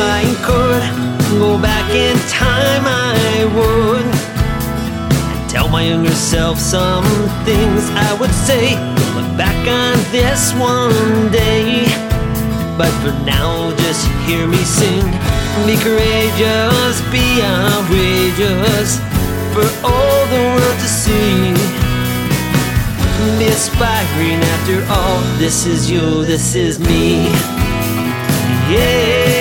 I could go back in time, I would tell my younger self some things I would say. Look back on this one day, but for now just hear me sing. Be courageous, be outrageous, for all the world to see. Be aspiring after all. This is you, this is me. Yeah.